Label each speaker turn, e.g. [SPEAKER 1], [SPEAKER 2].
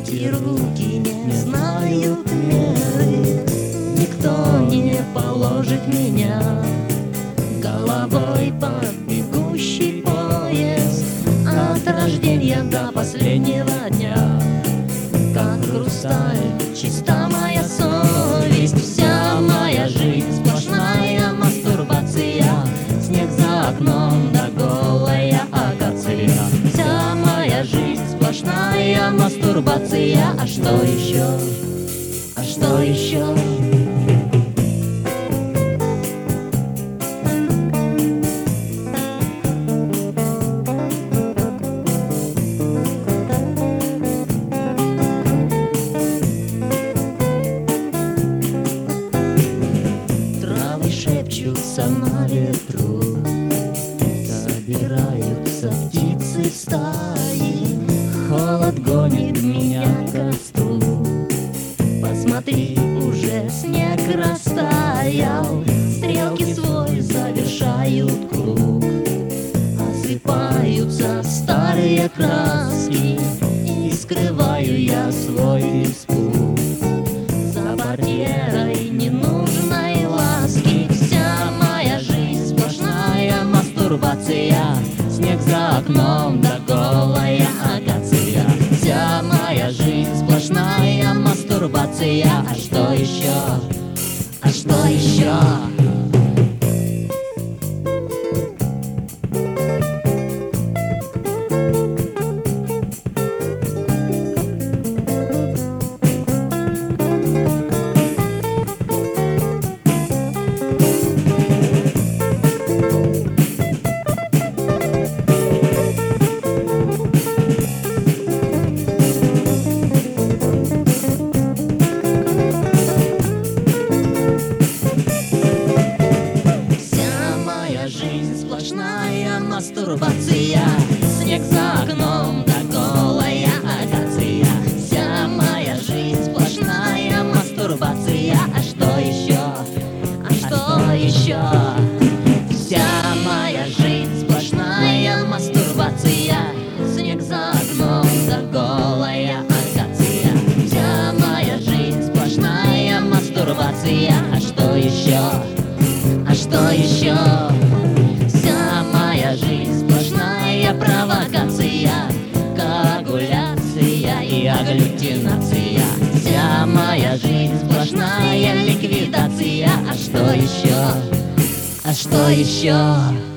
[SPEAKER 1] Эти руки не знают меры, никто не положит меня головой под бегущий поезд от рождения до последнего дня. Как хрусталь чиста моя совесть, вся моя жизнь сплошная мастурбация. Снег за окном да голая акация. Вся моя жизнь сплошная мастурбация. А что еще? А что еще? Шепчутся на ветру, собираются птицы в стаи. Холод гонит меня к костру. Посмотри, уже снег растаял, стрелки свой завершают круг. Осыпаются старые краски, и скрываю я свой испуг. За портьерой ненужной ласки вся моя жизнь сплошная мастурбация. Снег за окном да голая акация. Вся моя жизнь сплошная мастурбация. А что еще? А что еще? Сплошная мастурбация. Снег за окном да голая акация. Вся моя жизнь сплошная мастурбация. А что еще? А что еще? Вся моя жизнь сплошная мастурбация. Снег за окном да голая акация. Вся моя жизнь сплошная мастурбация. А что еще? А что еще? Жизнь сплошная провокация, коагуляция и агглютинация. Вся моя жизнь сплошная ликвидация. А что еще? А что еще?